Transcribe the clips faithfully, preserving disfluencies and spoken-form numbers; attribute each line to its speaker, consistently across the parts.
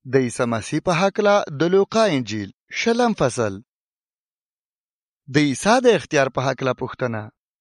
Speaker 1: د عیسی مسیح په هکله د لوقا انجیل شلم فصل. د عیسی د اختیار په هکله پوښتنه.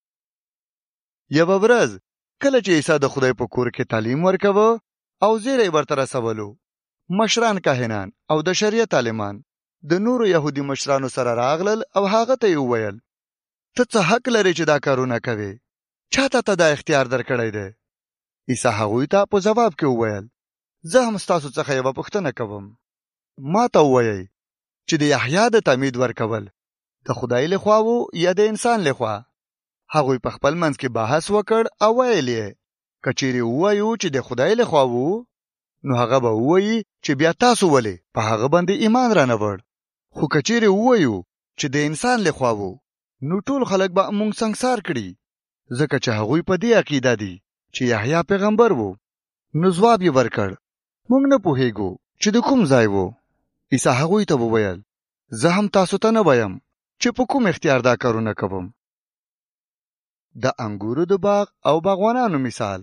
Speaker 1: یوه ورځ کله چې عیسی د خدای په کور کې تعلیم ورکوه او زیری ورته رسولو، مشران کاهنان او د شریعت عالمان د نورو یهودي مشرانو سره راغلل او هغه ته یې وویل، ته څه حق لرې چې دا کارونه کوې؟ چاته ته دا اختیار درکړی دی؟ عیسی هغوی ته په ځواب کې وویل، زه هم ستاسو څخه یوه پوښتنه کوم. ما ته ووایئ چې د یحیی د تعمید ورکول د خدای لخوا وو یا د انسان لخوا؟ هغوی په خپل منځ کې بحث وکړ او ویل یې، که چیرې ووایو چې د خدای لخوا وو، نو هغه به ووایي چې بیا تاسو ولې په هغه باندې ایمان رانهوړ؟ خو که چیرې ووایو چې د انسان لخوا وو، نو ټول خلک به موږ سنګسار کړي، ځکه چې هغوی په دې عقیده دي چې یحیی پیغمبر وو. نو ځواب یې ورکړ، موږ نه پوهیږو چې د کوم ځای وو. عیسی هغوی ته وویل، زه هم تاسو ته نه وایم چې په کوم اختیار دا کارونه کوم. د انګورو د باغ او باغوانانو مثال.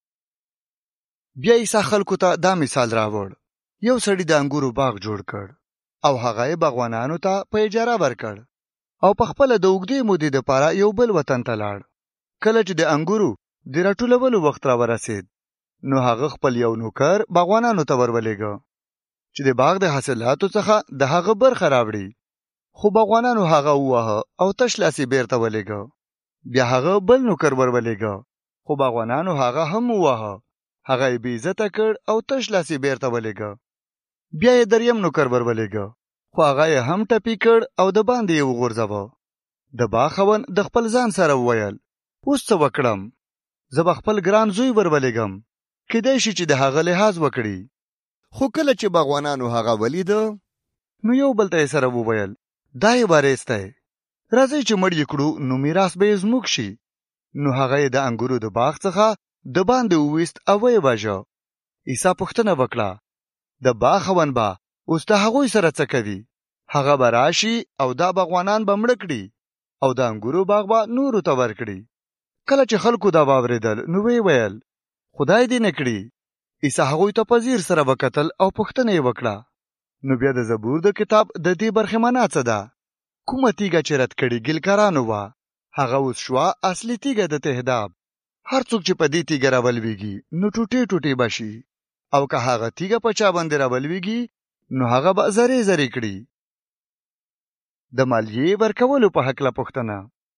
Speaker 1: بیا عیسی خلکو ته دا مثال راوړ. یو سړي د انګورو باغ جوړ کړ او هغه یې باغوانانو ته په اجاره ورکړ او په خپله د اوږدې مودې دپاره یو بل وطن ته لاړ. کله چې د انګورو د راټولولو وخت را ورسېد، نو هغه خپل یو نوکر باغوانانو ته ورولېږه چې د باغ د حاصلاتو څخه د هغه برخه راوړي. خو باغوانانو هغه وواهه او تش لاسې بیرته ولېږه. بیا هغه بل نوکر ورولېږه، خو باغوانانو هغه هم وواهه، هغه یې بې عزته کړ او تش لاسې بیرته ولېږه. بیا یې دریم نوکر ورولېږه، خو هغه یې هم ټپي کړ او د باندې یې وغورځوه. د باغ خاوند د خپل ځان سره وویل، اوس څه وکړم؟ زه به خپل ګران زوی ورولېږم، کیدای شي چې د هغه لحاظ وکړي. خو کله چې باغوانانو هغه ولیده، نو یو بل ته یې سره وویل، دا یې وارث دی، راځئ چې مړ یې کړو، نو میراث به یې زموږ شي. نو هغه یې د انګورو د باغ څخه د باندې وویست او ویې واژه. عیسی پوښتنه وکړه، د باغ خاوند به اوس د هغوی سره څه کوي؟ هغه به راشي او دا باغوانان به مړه کړي او د انګورو باغ به نورو ته ورکړي. کله چې خلکو دا واورېدل، نو ویې ویل، خدای دې نه کړي. عیسی هغوی ته په ځیر سره وکتل او پوښتنه یې وکړه، نو بیا د زبور د کتاب د دې برخې معنا څه ده؟ کومه تیږه چې رد کړي ګلکارانو وه، هغه اوس شوه اصلي تیږه د تهداب. هر څوک چې په دې تیږه راولویږي نو ټوټې ټوټې به شي، او که هغه تیږه په چا باندې راولویږي نو هغه به زرې زرې کړي. د مالیې ورکولو په هکله پوښتنه.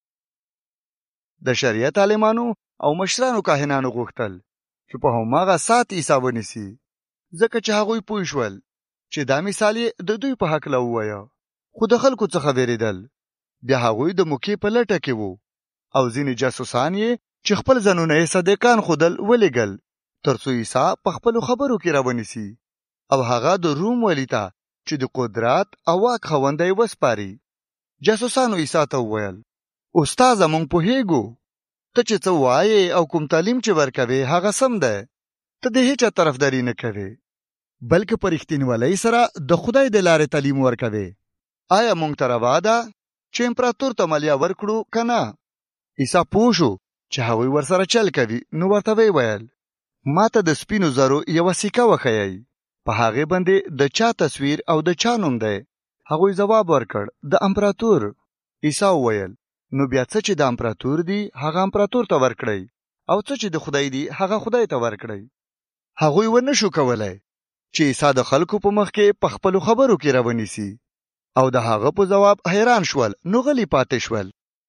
Speaker 1: د شریعت عالمانو او مشرانو کاهنانو غوښتل چې په هماغه ساعت عیسی ونیسي، ځکه چې هغوی پوه شول چې دا مثال یې د دوی په هکله ووایه. خو د خلکو څخه وېرېدل. بیا هغوی د موقع په لټه کې وو او ځینې جاسوسان یې چې خپل ځانونه یې صدیقان ښودل ولېږل، تر څو عیسی په خپلو خبرو کې راونیسي او هغه د روم والي ته چې د قدرت او واک خاونده یې وسپاري. جاسوسانو عیسی ته وویل، استاده، موږ پوهېږو ته چې څه وایې او کوم تعلیم چې ورکوې هغه سم دی. ته د هیچا طرفداري نه کوې، بلکې په رښتینولۍ سره د خدای د لارې تعلیم ورکوې. آیا موږ ته روا ده چې امپراتور ته مالیه ورکړو که نه؟ عیسی پوه شو چې هغوی ورسره چل کوي، نو ورته ویې ویل، ما ته د سپینو زرو یوه سکه وښیئ، په هغې باندې د چا تصویر او د چا نوم دی؟ هغوی ځواب ورکړ، د امپراتور. عیسی وویل، نو بیا څه چې د امپراتور دي هغه امپراتور ته ورکړئ، او څه چې د خدای دي هغه خدای ته ورکړئ. هغوی ونه شو کولی چې عیسی د خلکو په مخ کې په خپلو خبرو کې راونیسي، او د هغه په ځواب حیران شول، نو غلي پاتې شول.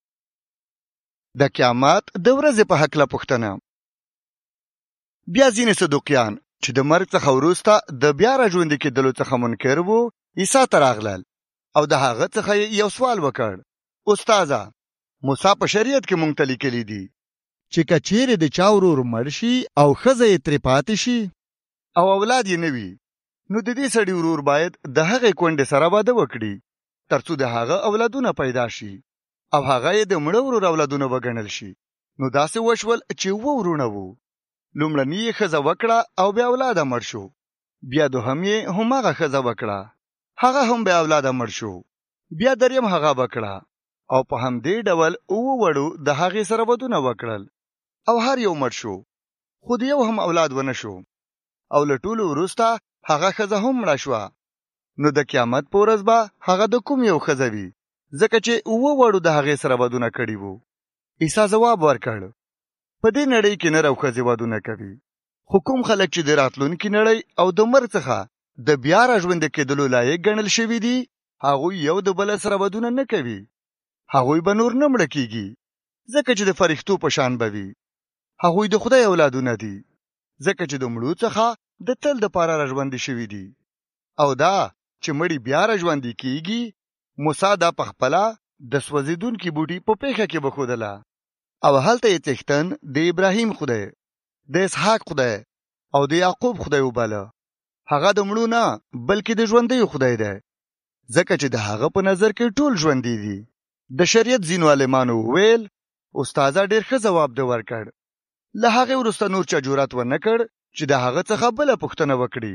Speaker 1: د قیامت د ورځې په هکله پوښتنه. بیا ځینې صدوقیان چې د مرګ څخه وروسته د بیا راژوندي کېدلو څخه منکر وو، عیسی ته راغلل او د هغه څخه یو سوال وکړ، استاده، موسی په شریعت کې مونږ ته لیکلي دي چې که چیرې د چا ورور مړ شي او ښځه یې ترې پاتې شي او اولاد یې نه وي، نو د دې سړي ورور باید د هغې کونډې سره واده وکړي تر څو د هغه اولادونه پیدا شي او هغه یې د مړه ورور اولادونه وګڼل شي. نو داسې وشول چې اووه وروڼه وو. لومړني یې ښځه وکړه او بې اولاده مړ شو. بیا دوهم یې هماغه ښځه وکړه، هغه هم بې اولاده مړ شو. بیا دریم هغه وکړه او په همدې ډول اووه وړو د هغې سره ودونه وکړل او هر یو مړ شو، خو د یو هم اولاد ونه شو. او له ټولو وروسته هغه ښځه هم مړه شوه. نو د قیامت په ورځ به هغه د کوم یو ښځه وي، ځکه چې اووه وړو د هغې سره ودونه کړي وو. عیسی ځواب ورکړ، په دې نړۍ کې نر او ښځې ودونه کوي، خو کوم خلک چې د راتلونکي نړۍ او د مرګ څخه د بیا راژوندي کېدلو لایق ګڼل شوي دي، هغوی یو د بل سره ودونه نه کوي. هغوی به نور نه مړه کیږي، ځکه چې د فرښتو په شان به وي. هغوی د خدای اولادونه دي، ځکه چې د مړو څخه د تل دپاره راژوندي شوي دي. او دا چې مړي بیا راژوندي کیږي، موسی دا پخپله د سوځېدونکي بوټي په پیښه کې وښودله. او هلته یې څښتن د ابراهیم خدای، د اسحاق خدای او د یعقوب خدای وباله. هغه د مړو نه بلکې د ژوندیو خدای دی، ځکه چې د هغه په نظر کې ټول ژوندي دي. د شریعت ځینو عالمانو وویل، استاذه ډېر ښه ځواب دې ورکړ. له هغې وروسته نور چا جرأت ونه کړ چې د هغه څخه بله پوښتنه وکړي.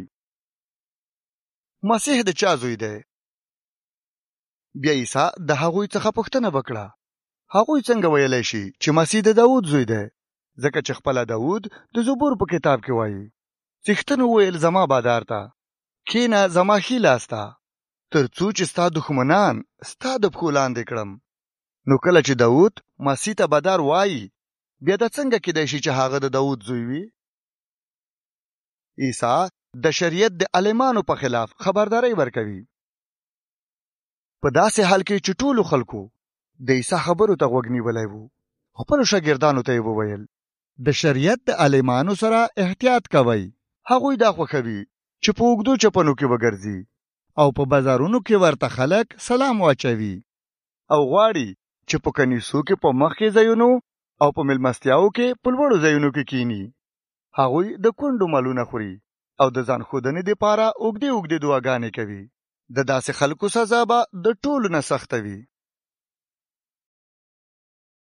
Speaker 1: مسیح د چا زوی دی؟ بیا عیسی د هغوی څخه پوښتنه وکړه، هغوی څنګه ویلی شي چې مسیح د داود زوی دی؟ ځکه چې خپله داود د زبور په کتاب کې وایي، څښتن وویل زما بادار ته، کښېنه زما ښي لاس ته، تر څو چې ستا دښمنان ستا د پښو لاندې کړم. نو کله چې داود مسیح ته بادار وایي، بیا د څنګه کېدای شي چې هغه د داود زوی وي؟ عیسی د شریعت د عالمانو په خلاف خبرداری ورکوي. په داسې حال کې چې ټولو خلکو د عیسی خبرو ته غوږ نیولی وو، خپلو شاګردانو ته یې وویل، د شریعت د عالمانو سره احتیاط کوئ. هغوی دا خوښوي چې په اوږدو چپنو کې وګرځي او په بازارونو کې ورته خلک سلام واچوي، او غواړي چې په کنیسو کې په مخکې ځایونو او په مېلمستیاو کې په لوړو ځایونو کې کینی. هغوی د کونډو مالونه خوري او د ځان ښودنې دپاره اوږدې اوږدې دعاګانې کوي. د داسې خلکو سزا به د ټولو نه سخته وي.